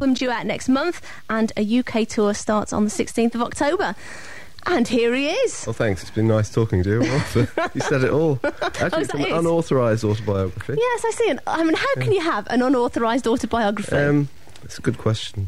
album due out next month, and a UK tour starts on the 16th of October. And here he is. Well, thanks. It's been nice talking to you. You said it all. Actually, it's an unauthorised autobiography. Yes, I see. I mean, how can you have an unauthorised autobiography? It's a good question.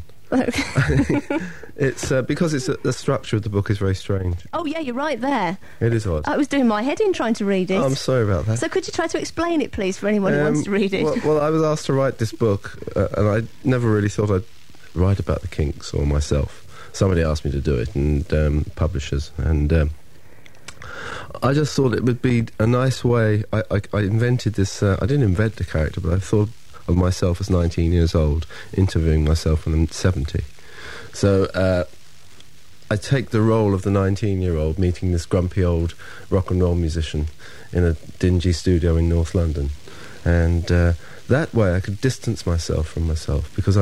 It's because the structure of the book is very strange. Oh, yeah, you're right there. It is odd. I was doing my head in trying to read it. Oh, I'm sorry about that. So could you try to explain it, please, for anyone who wants to read it? Well, I was asked to write this book, and I never really thought I'd write about the Kinks or myself. Somebody asked me to do it, and publishers, and I just thought it would be a nice way. I invented this. I didn't invent the character, but I thought of myself as 19 years old, interviewing myself when I'm 70. So I take the role of the 19-year-old meeting this grumpy old rock and roll musician in a dingy studio in North London, and that way I could distance myself from myself, because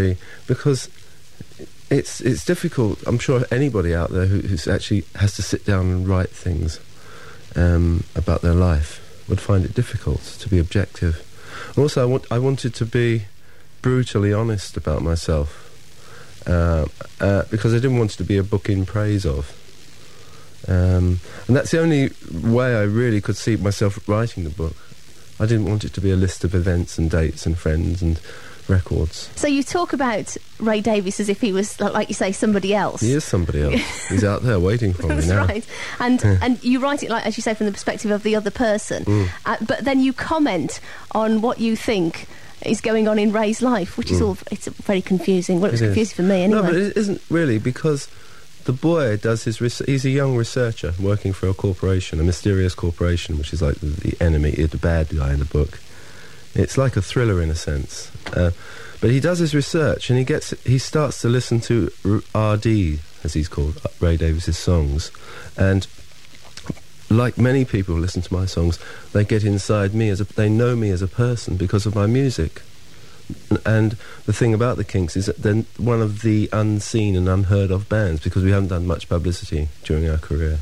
it's difficult. I'm sure anybody out there who's actually has to sit down and write things about their life would find it difficult to be objective. Also, I wanted to be brutally honest about myself, because I didn't want it to be a book in praise of. And that's the only way I really could see myself writing the book. I didn't want it to be a list of events and dates and friends and records. So you talk about Ray Davies as if he was, like you say, somebody else. He is somebody else. He's out there waiting for me now. That's right. And you write it, like, as you say, from the perspective of the other person. But then you comment on what you think is going on in Ray's life, which is it's very confusing. Well, it's confusing for me anyway. No, but it isn't really, because the boy does he's a young researcher working for a corporation, a mysterious corporation, which is like the enemy, the bad guy in the book. It's like a thriller in a sense. But he does his research, and he starts to listen to R.D., as he's called, Ray Davies' songs. And like many people who listen to my songs, they get inside me, they know me as a person because of my music. And the thing about the Kinks is that they're one of the unseen and unheard of bands, because we haven't done much publicity during our career.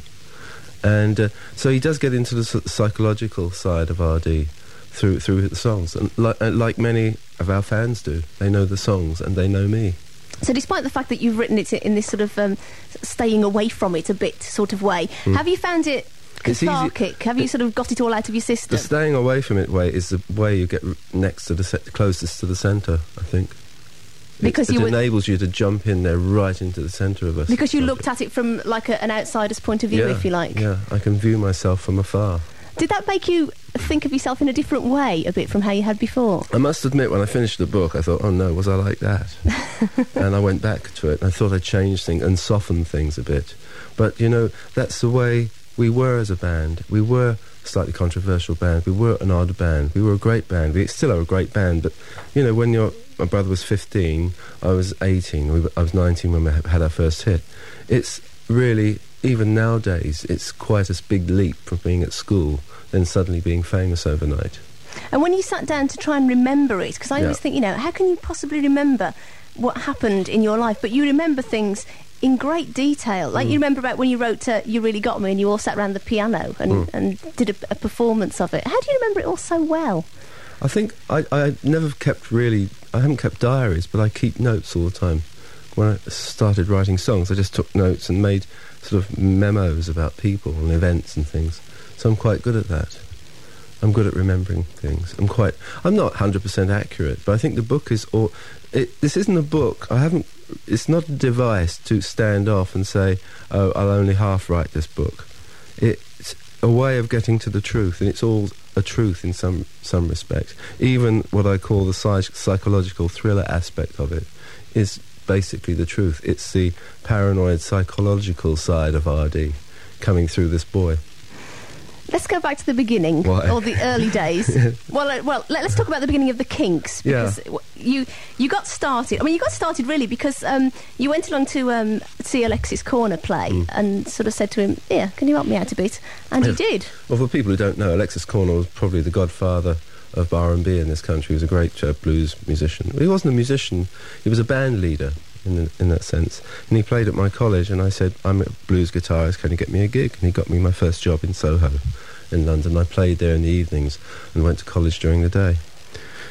And so he does get into the psychological side of R.D. through the songs, and like many of our fans do. They know the songs and they know me. So despite the fact that you've written it in this sort of staying away from it a bit sort of way, have you found it cathartic? Have you sort of got it all out of your system? The staying away from it way is the way you get closest to the centre, I think. Because it enables you to jump in there right into the centre of us. Because you looked at it from like an outsider's point of view, if you like. Yeah, I can view myself from afar. Did that make you think of yourself in a different way a bit from how you had before? I must admit, when I finished the book, I thought, oh no, was I like that? And I went back to it, and I thought I'd changed things and softened things a bit. But, you know, that's the way we were as a band. We were a slightly controversial band. We were an odd band. We were a great band. We still are a great band. But, you know, when my brother was 15, I was 18, I was 19 when we had our first hit. It's really, even nowadays, it's quite a big leap from being at school then suddenly being famous overnight. And when you sat down to try and remember it, because I always think, you know, how can you possibly remember what happened in your life? But you remember things in great detail. Like you remember about when you wrote You Really Got Me, and you all sat around the piano and did a performance of it. How do you remember it all so well? I think I haven't kept diaries, but I keep notes all the time. When I started writing songs, I just took notes and made sort of memos about people and events and things. So I'm quite good at that. I'm good at remembering things. I'm not 100% accurate, but I think the book is this isn't a book. It's not a device to stand off and say, oh, I'll only half write this book. It's a way of getting to the truth, and it's all a truth in some respect. Even what I call the psychological thriller aspect of it is basically the truth. It's the paranoid psychological side of R.D. coming through this boy. Let's go back to the beginning. Why? Or the early days. Well, let's talk about the beginning of the Kinks, because you got started. I mean, you got started really because you went along to see Alexis Corner play and sort of said to him, "Yeah, can you help me out a bit?" And he did. Well, for people who don't know, Alexis Corner was probably the godfather of R&B in this country. He was a great blues musician. He wasn't a musician; he was a band leader in that sense. And he played at my college, and I said, "I'm a blues guitarist, can you get me a gig?" And he got me my first job in Soho in London. I played there in the evenings and went to college during the day.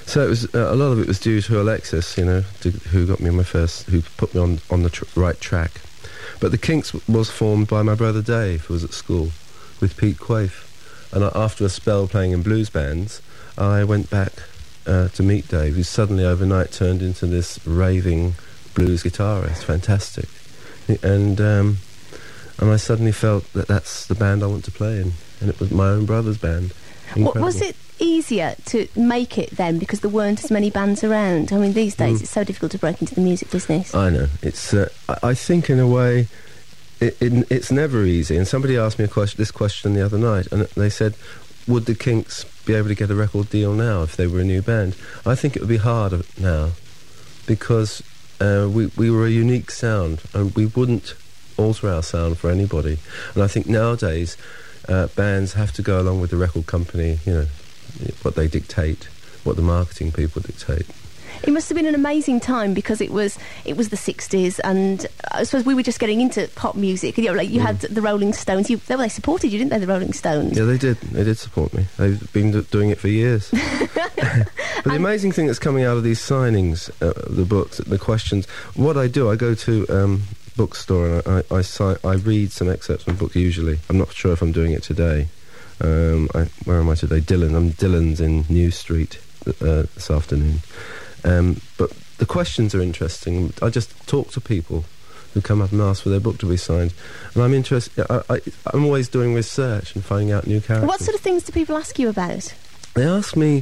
So it was a lot of it was due to Alexis, who got me who put me on the right track. But the Kinks was formed by my brother Dave, who was at school with Pete Quaife. And after a spell playing in blues bands, I went back to meet Dave, who suddenly overnight turned into this raving blues guitarist. Fantastic. And I suddenly felt that that's the band I want to play in. And it was my own brother's band. Incredible. Was it easier to make it then because there weren't as many bands around? I mean, these days it's so difficult to break into the music business. I know. It's. I think in a way, it's never easy. And somebody asked me this question the other night, and they said, would the Kinks be able to get a record deal now if they were a new band? I think it would be harder now because we were a unique sound and we wouldn't alter our sound for anybody. And I think nowadays bands have to go along with the record company, what they dictate, what the marketing people dictate. It must have been an amazing time because it was the 60s, and I suppose we were just getting into pop music. You had the Rolling Stones. They supported you, didn't they, the Rolling Stones? Yeah, they did. They did support me. They've been doing it for years. But the amazing thing that's coming out of these signings, the books, the questions, what I do, I go to bookstore and I read some excerpts from books usually. I'm not sure if I'm doing it today. Where am I today? I'm Dillon's in New Street this afternoon. But the questions are interesting. I just talk to people who come up and ask for their book to be signed, and I'm interested. I'm always doing research and finding out new characters. What sort of things do people ask you about? They ask me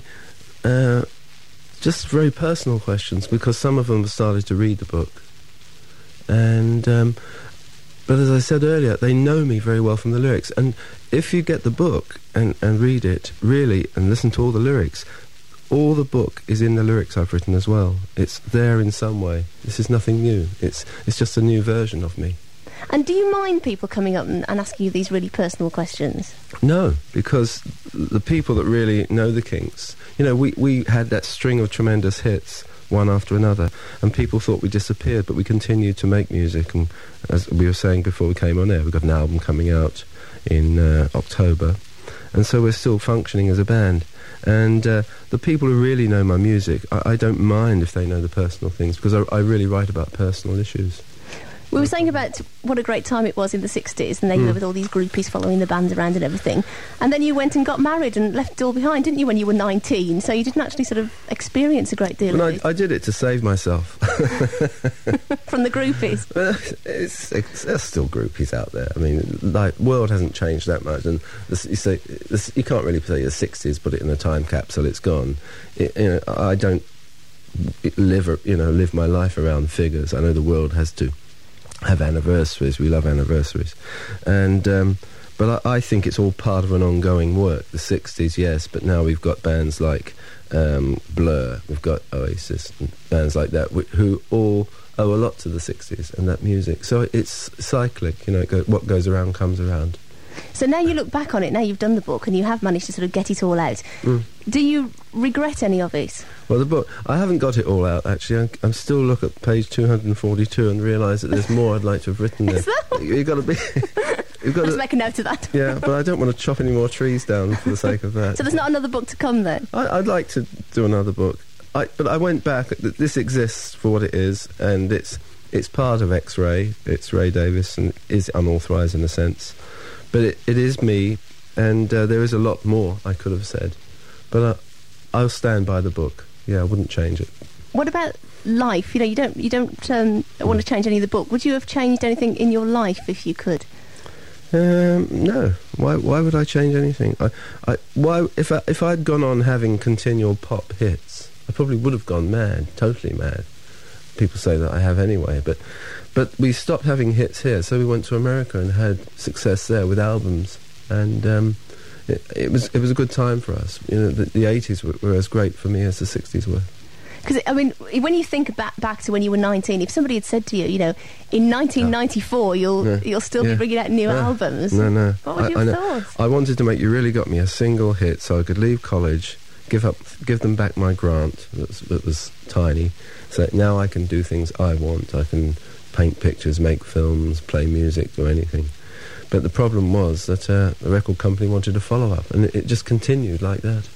just very personal questions because some of them have started to read the book, and but as I said earlier, they know me very well from the lyrics. And if you get the book and read it really and listen to all the lyrics, all the book is in the lyrics I've written as well. It's there in some way. This is nothing new. It's just a new version of me. And do you mind people coming up and asking you these really personal questions? No, because the people that really know the Kinks, we had that string of tremendous hits, one after another, and people thought we disappeared, but we continued to make music. And as we were saying before we came on air, we've got an album coming out in October, and so we're still functioning as a band. And the people who really know my music, I don't mind if they know the personal things, because I really write about personal issues. We were saying about what a great time it was in the 60s, and then you were with all these groupies following the band around and everything. And then you went and got married and left it all behind, didn't you, when you were 19? So you didn't actually sort of experience a great deal of it. I did it to save myself. From the groupies? There's still groupies out there. I mean, the world hasn't changed that much. And you can't really say the 60s, put it in a time capsule, it's gone. I don't live my life around figures. I know the world has to have anniversaries. We love anniversaries, and but I think it's all part of an ongoing work. The 60s, yes, but now we've got bands like Blur, we've got Oasis, and bands like that who all owe a lot to the 60s and that music. So it's cyclic, what goes around comes around. So now you look back on it, now you've done the book and you have managed to sort of get it all out. Do you regret any of it? Well, the book, I haven't got it all out, actually. I'm still look at page 242 and realise that there's more I'd like to have written there. You've got to be... Let's make a note of that. Yeah, but I don't want to chop any more trees down for the sake of that. So there's not another book to come then? I'd like to do another book. But I went back. This exists for what it is, and it's part of X-Ray. It's Ray Davies, and is unauthorised in a sense. But it is me, and there is a lot more I could have said. But I'll stand by the book. Yeah, I wouldn't change it. What about life? You don't want to change any of the book. Would you have changed anything in your life if you could? No. Why would I change anything? If I'd gone on having continual pop hits, I probably would have gone mad, totally mad. People say that I have anyway, but we stopped having hits here, so we went to America and had success there with albums, and it was a good time for us. The 80s were as great for me as the 60s were. Because, I mean, when you think back to when you were 19, if somebody had said to you, in 1994 you'll still be bringing out new albums. No. What would you have thought? I wanted to make You Really Got Me a single hit so I could leave college, give them back my grant that was tiny, so now I can do things I want. I can paint pictures, make films, play music, do anything. But the problem was that the record company wanted a follow-up, and it just continued like that.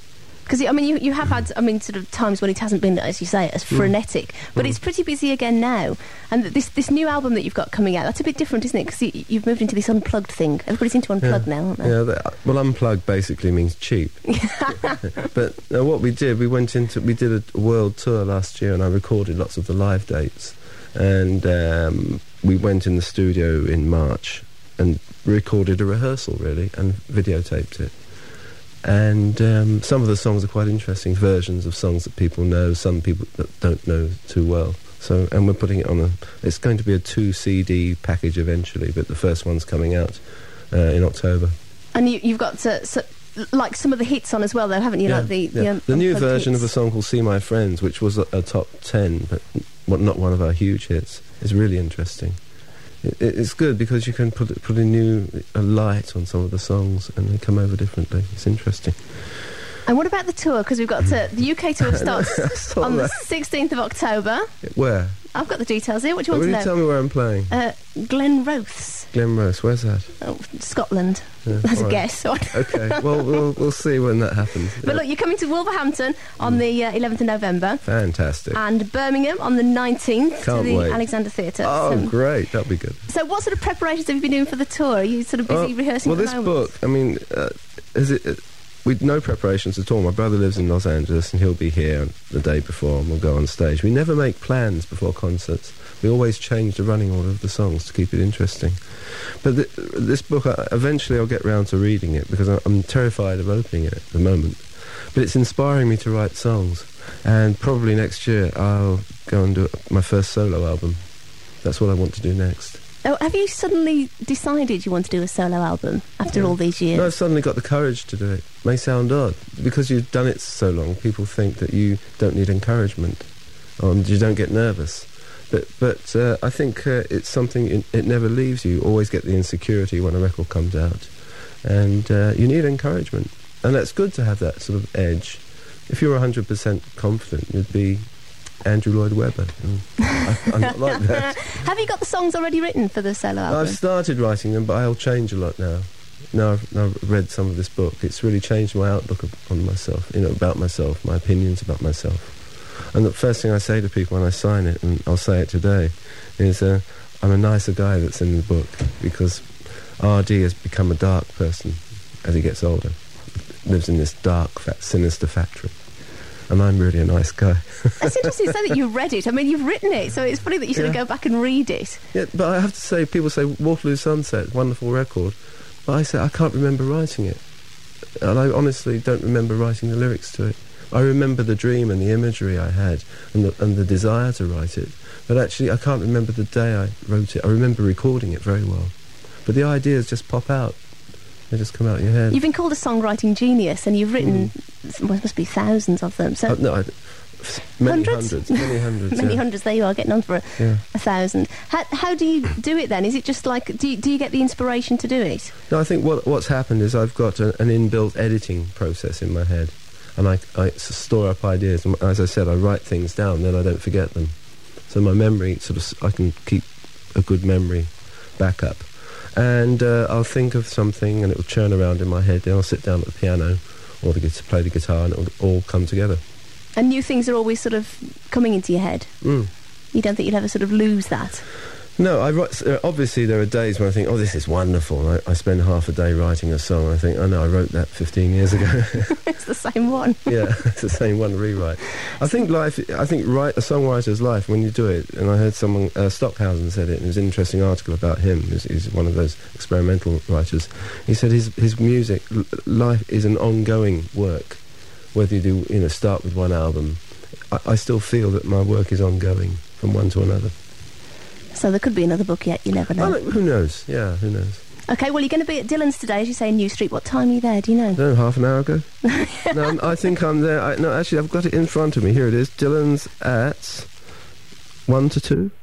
Because, I mean, you have had, I mean, sort of times when it hasn't been, as you say, as frenetic, but it's pretty busy again now. And this new album that you've got coming out, that's a bit different, isn't it? Because you've moved into this unplugged thing. Everybody's into unplugged now, aren't they? Yeah, well, unplugged basically means cheap. But what we did, we did a world tour last year, and I recorded lots of the live dates. And we went in the studio in March and recorded a rehearsal, really, and videotaped it. And some of the songs are quite interesting, versions of songs that people know, some people that don't know too well. So, and we're putting it on it's going to be a 2 CD package eventually, but the first one's coming out in October. And you've got like some of the hits on as well, though, haven't you? Yeah, like the new version hits. Of a song called See My Friends, which was a top 10, but not one of our huge hits, is really interesting. It's good because you can put a light on some of the songs and they come over differently. It's interesting. And what about the tour? Because we've got the UK tour starts on the 16th of October. Where? I've got the details here. What do you want to know? Tell me where I'm playing. Glenrothes. Glenrothes, where's that? Oh, Scotland. Yeah, That's a right. guess. Okay, well, we'll see when that happens. But look, you're coming to Wolverhampton on the 11th of November. Fantastic. And Birmingham on the 19th Can't to the wait. Alexander Theatre. Oh, great, that'll be good. So what sort of preparations have you been doing for the tour? Are you sort of busy rehearsing well, at the moment? this book, I mean, with no preparations at all. My brother lives in Los Angeles and he'll be here the day before and we'll go on stage. We never make plans before concerts. We always change the running order of the songs to keep it interesting. But this book, eventually I'll get round to reading it because I'm terrified of opening it at the moment. But it's inspiring me to write songs. And probably next year I'll go and do my first solo album. That's what I want to do next. Oh, have you suddenly decided you want to do a solo album after all these years? No, I've suddenly got the courage to do it. May sound odd. Because you've done it so long, people think that you don't need encouragement. Or you don't get nervous. But I think it's something, it never leaves you. You always get the insecurity when a record comes out. And you need encouragement. And that's good to have that sort of edge. If you're 100% confident, you'd be Andrew Lloyd Webber. I'm not like that. Have you got the songs already written for the solo album? I've started writing them, but I'll change a lot now. Now I've read some of this book, it's really changed my outlook on myself, about myself, my opinions about myself. And the first thing I say to people when I sign it, and I'll say it today, is I'm a nicer guy that's in the book, because R.D. has become a dark person as he gets older. Lives in this dark, sinister factory. And I'm really a nice guy. It's interesting to say that you read it. I mean, you've written it, so it's funny that you sort of go back and read it. Yeah, but I have to say, people say Waterloo Sunset, wonderful record. But I say, I can't remember writing it. And I honestly don't remember writing the lyrics to it. I remember the dream and the imagery I had and the desire to write it. But actually, I can't remember the day I wrote it. I remember recording it very well. But the ideas just pop out. They just come out of your head. You've been called a songwriting genius, and you've written, well, it must be thousands of them. So many hundreds. Many hundreds. Many yeah. hundreds. There you are, getting on for 1,000. How do you do it then? Is it just like, do you get the inspiration to do it? No, I think what's happened is I've got an inbuilt editing process in my head, and I store up ideas. And as I said, I write things down, then I don't forget them. So my memory I can keep a good memory backup. And I'll think of something and it will churn around in my head. Then I'll sit down at the piano or play the guitar and it will all come together. And new things are always sort of coming into your head? Mm. You don't think you'd ever sort of lose that? No, obviously there are days when I think, oh, this is wonderful. I spend half a day writing a song and I think, oh no, I wrote that 15 years ago. It's the same one. Yeah, it's the same one, rewrite. I think a songwriter's life, when you do it, and I heard someone, Stockhausen said it, and it was an interesting article about him, he's one of those experimental writers. He said his music, life is an ongoing work, whether you do, start with one album. I still feel that my work is ongoing from one to another. So there could be another book yet, you never know. Who knows? Yeah, who knows? OK, well, you're going to be at Dylan's today, as you say, in New Street. What time are you there, do you know? No, half an hour ago. No, I think I'm there. No, actually, I've got it in front of me. Here it is. Dylan's at 1 to 2.